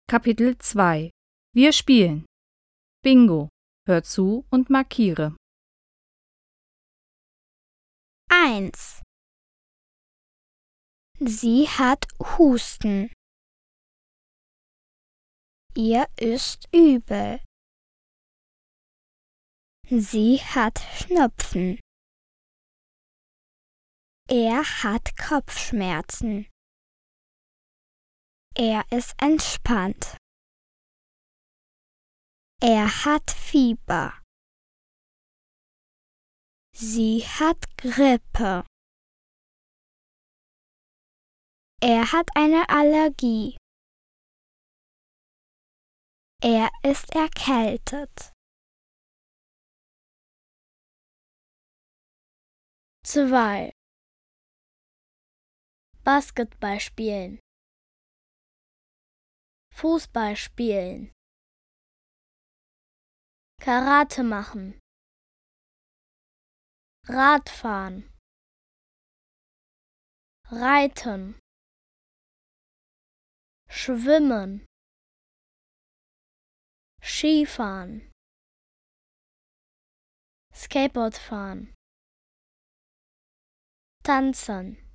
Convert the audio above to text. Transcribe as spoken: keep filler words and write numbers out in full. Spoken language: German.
Kapitel zwei. Wir spielen. Bingo. Hör zu und markiere. eins. Sie hat Husten. Ihr ist übel. Sie hat Schnupfen. Er hat Kopfschmerzen. Er ist entspannt. Er hat Fieber. Sie hat Grippe. Er hat eine Allergie. Er ist erkältet. zwei. Basketball spielen. Fußball spielen. Karate machen. Radfahren. Reiten. Schwimmen. Skifahren. Skateboard fahren. Tanzen.